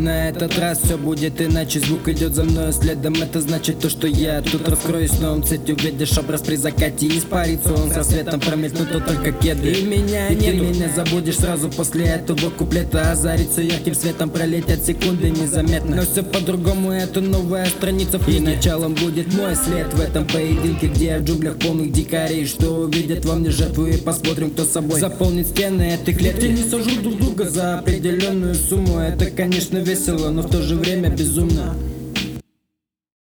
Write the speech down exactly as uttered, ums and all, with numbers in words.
на этот раз все будет иначе. Звук идет за мною следом, это значит то, что я тут раскроюсь новым цвет. Увидишь образ при закате, испарится он со светом, промелькнут то только кеды. И меня и ты меня забудешь сразу после этого куплета. Озарится ярким светом, пролетят секунды незаметно. Но все по-другому, это новая страница в книге. И началом будет мой след в этом поединке, где я в джунглях полных дикарей, что увидят во мне жертву, и посмотрим, кто собой заполнит стены этой клетки. Не сожрут друг друга за определенную сумму. Это, конечно, весело, но в то же время безумно.